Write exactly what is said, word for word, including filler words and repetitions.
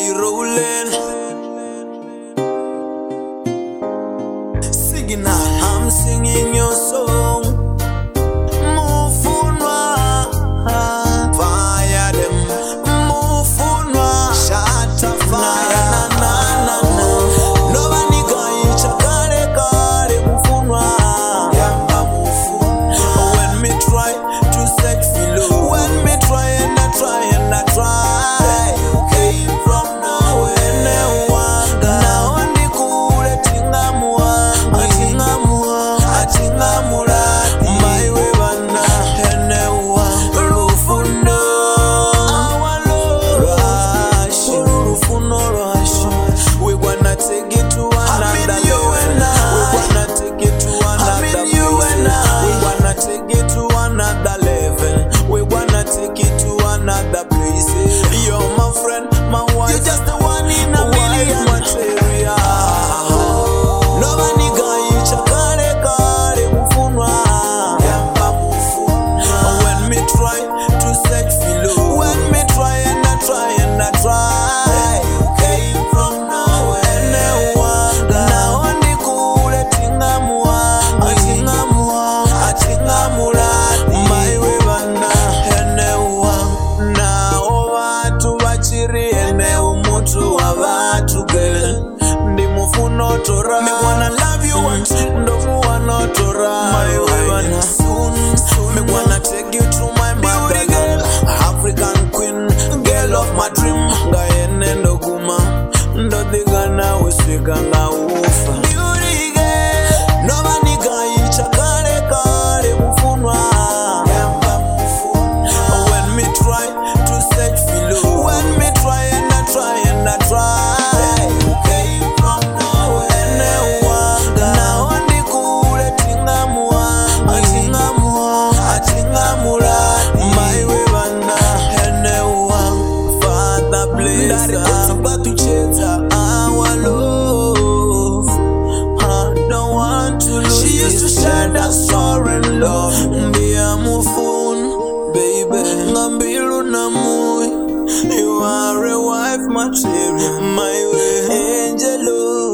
we rolling. Singing, I'm singing your song. Mufunwa, fire them. Mufunwa, shatter fire. Na na na na. Nobody going chakare kare mufunwa. Yamba mufunwa. When me try to set below, when me try and I try and I try, you came from nowhere. Now ndi kule tingamwa, atingamwa, atingamula. My way bana, enewa rufuno. Our Lord, rush, rufuno rush. We wanna take it to another level. We wanna take it to another place. We wanna take it to another level. We wanna take it to another place. You're my friend, my wife. You're just the one in a million. Material. Nobody got chakare kare mufunwa. Yamba mufunwa. When me try to search below, when me try and I try and I try, you came from nowhere. Now ndi kule tingamwa, atingamwa, atingamula. My way bana enewa. Now watu bachiri ene umutu wa watu girl. Ndi mufuno tora. Me wanna love you until ndo muwana tora. My way bana soon, soon. Me wanna take you to my beauty girl, African queen, girl of my dream. Ngaene ndo kuma, ndo digana usika nga ufa. Beauty girl, nobody gai chakare kare mufunwa. Yamba mufunwa. When me try to search below, when me try and I try and I try, you came from nowhere. Now ndi kule tingamwa, atingamwa, atingamula. My way bana enewa. Father bless us, but to change our love. I don't want to lose. She used to share that soaring love. Mbia mufun, baby. Ngambilu na mui. You are a wife material. My way, angel.